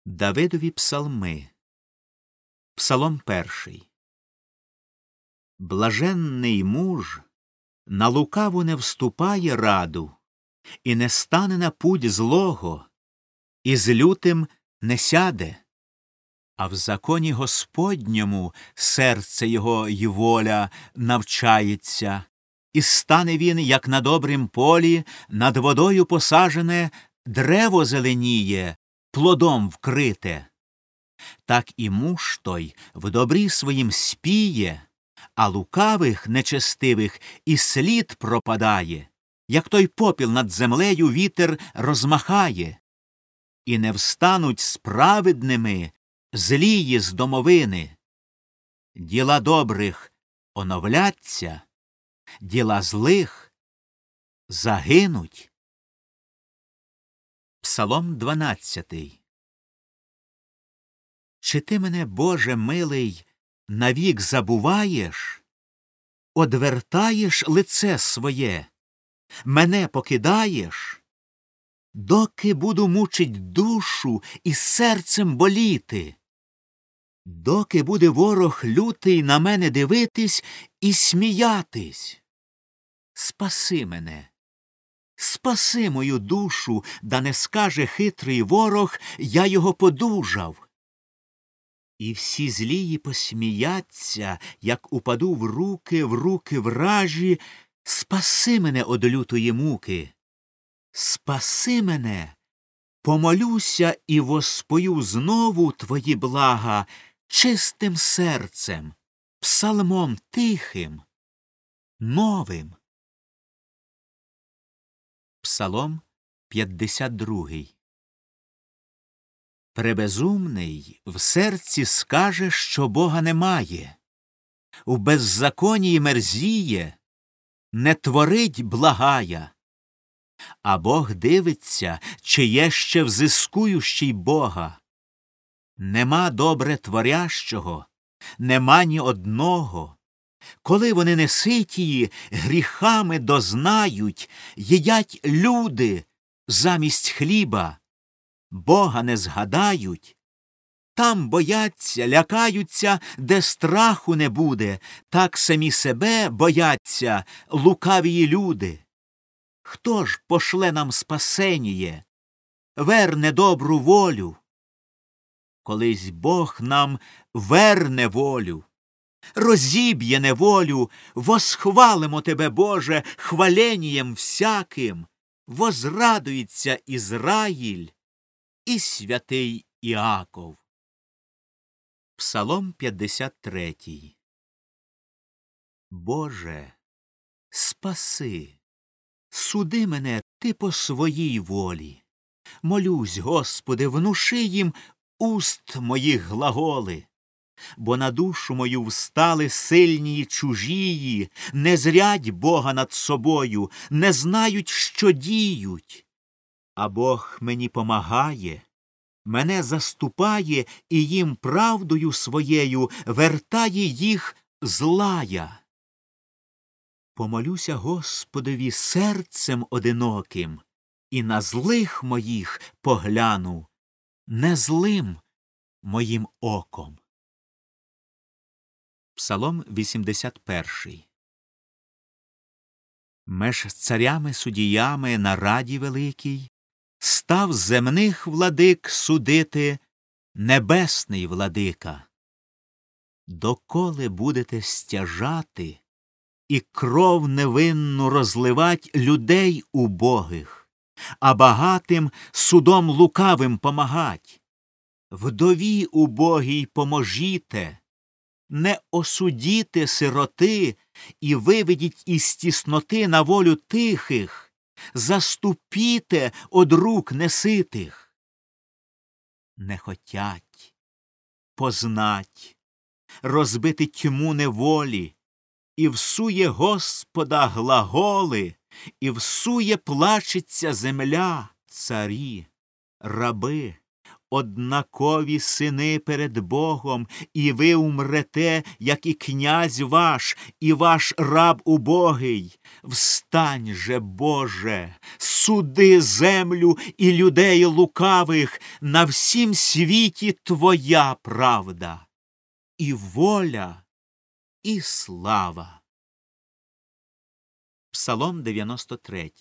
Давидові псалми. Псалом 1. Блаженний муж на лукаву не вступає раду, і не стане на путь злого, і з лютим не сяде. А в законі Господньому серце його й воля навчається, і стане він, як на добрім полі, над водою посажене, древо зеленіє, плодом вкрите. Так і муж той в добрі своїм спіє, а лукавих, нечестивих і слід пропадає, як той попіл над землею вітер розмахає. І не встануть справедними злії з домовини. Діла добрих оновляться, діла злих загинуть. Псалом 12. Чи ти мене, Боже милий, навік забуваєш? Одвертаєш лице своє, мене покидаєш? Доки буду мучить душу і серцем боліти? Доки буде ворог лютий на мене дивитись і сміятись? Спаси мене, спаси мою душу, да не скаже хитрий ворог, я його подужав. І всі злії посміяться, як упаду в руки вражі. Спаси мене од лютої муки. Спаси мене, помолюся і воспою знову твої блага чистим серцем, псалмом тихим, новим. Псалом 52. Пребезумний в серці скаже, що Бога немає, в беззаконні мерзіє, не творить благая. А Бог дивиться, чи є ще взискуючий Бога. Нема добре творящого, нема ні одного. Коли вони неситії гріхами дознають, їдять люди замість хліба, Бога не згадають. Там бояться, лякаються, де страху не буде, так самі себе бояться лукаві люди. Хто ж пошле нам спасеніє, верне добру волю? Колись Бог нам верне волю, розіб'є неволю, восхвалимо тебе, Боже, хваленієм всяким, возрадується Ізраїль і святий Іаков. Псалом 53. Боже, спаси, суди мене ти по своїй волі. Молюсь, Господи, внуши їм уст моїх глаголи. Бо на душу мою встали сильні й чужії, не зрять Бога над собою, не знають, що діють. А Бог мені помагає, мене заступає і їм правдою своєю вертає їх злая. Помолюся Господові серцем одиноким, і на злих моїх погляну, не злим моїм оком. Псалом 81. Меж царями-судіями на раді великій став земних владик судити небесний владика. Доколи будете стяжати і кров невинну розливать людей убогих, а багатим судом лукавим помагать? Вдові убогій поможіте, не осудіте сироти і виведіть із тісноти на волю тихих, заступіте од рук неситих. Не хотять познать, розбити тьму неволі, і всує Господа глаголи, і всує плачеться земля, царі, раби, однакові сини перед Богом, і ви умрете, як і князь ваш, і ваш раб убогий. Встань же, Боже, суди землю і людей лукавих, на всім світі твоя правда, і воля, і слава. Псалом 93.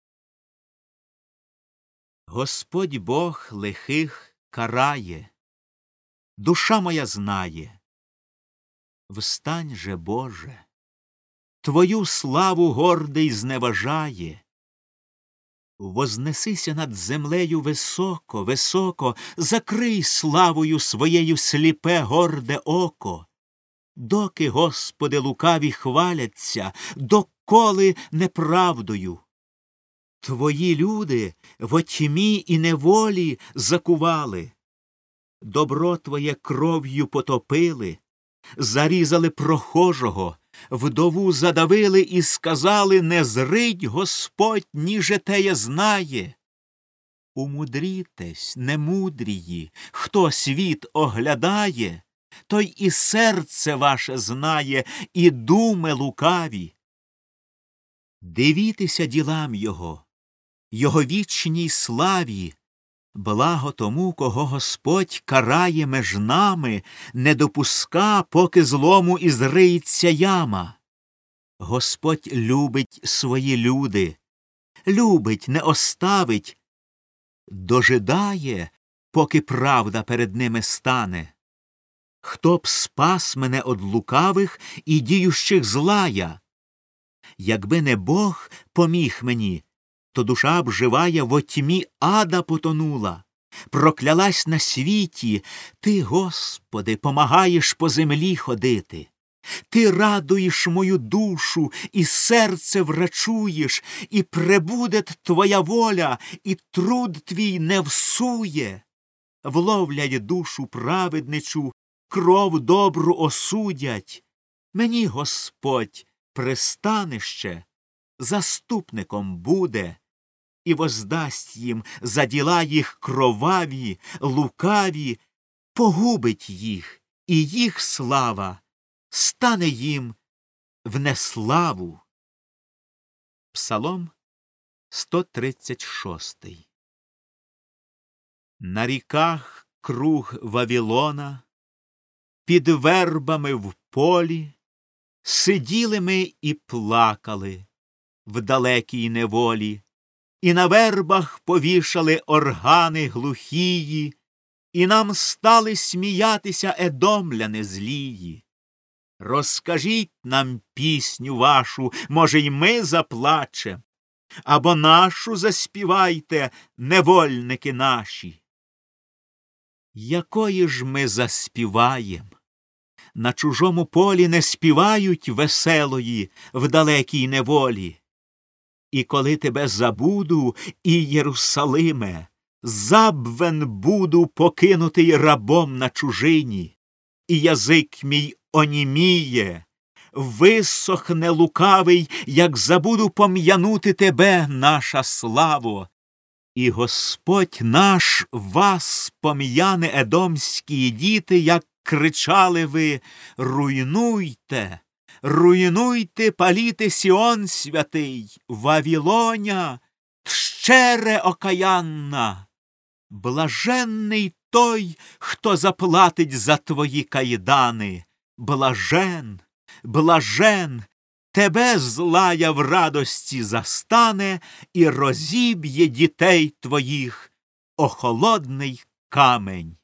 Господь Бог лихих карає, душа моя знає. Встань же, Боже, твою славу гордий зневажає. Вознесися над землею високо, високо, закрий славою своєю сліпе горде око. Доки, Господи, лукаві хваляться, доколи неправдою. Твої люди во тьмі і неволі закували, добро Твоє кров'ю потопили, зарізали прохожого, вдову задавили і сказали: не зрить Господь, ніже теє знає. Умудрітесь, немудрії, хто світ оглядає, той і серце ваше знає, і думи лукаві. Дивітеся ділам Його вічній славі, благо тому, кого Господь карає меж нами, не допуска, поки злому і зриється яма. Господь любить свої люди, любить, не оставить, дожидає, поки правда перед ними стане. Хто б спас мене од лукавих і діющих злая? Якби не Бог поміг мені, то душа б живая во тьмі ада потонула, проклялась на світі. Ти, Господи, помагаєш по землі ходити. Ти радуєш мою душу, і серце врачуєш, і пребуде твоя воля, і труд твій не всує. Вловлять душу праведничу, кров добру осудять. Мені Господь пристанище, заступником буде, і воздасть їм за діла їх кроваві, лукаві, погубить їх, і їх слава стане їм в неславу. Псалом 136. На ріках круг Вавилона, під вербами в полі, сиділи ми і плакали в далекій неволі, і на вербах повішали органи глухії, і нам стали сміятися едомляни злії. Розкажіть нам пісню вашу, може, й ми заплачем, або нашу заспівайте, невольники наші. Якої ж ми заспіваєм? На чужому полі не співають веселої в далекій неволі. І коли тебе забуду, і Єрусалиме, забвен буду покинутий рабом на чужині, і язик мій оніміє, висохне лукавий, як забуду пом'янути тебе, наша славо. І Господь наш вас пом'яне, едомські діти, як кричали ви: руйнуйте, руйнуйте, паліте Сіон святий, Вавилоня, тщере окаянна. Блаженний той, хто заплатить за твої кайдани. Блажен, блажен, тебе злая в радості застане і розіб'є дітей твоїх о холодний камень.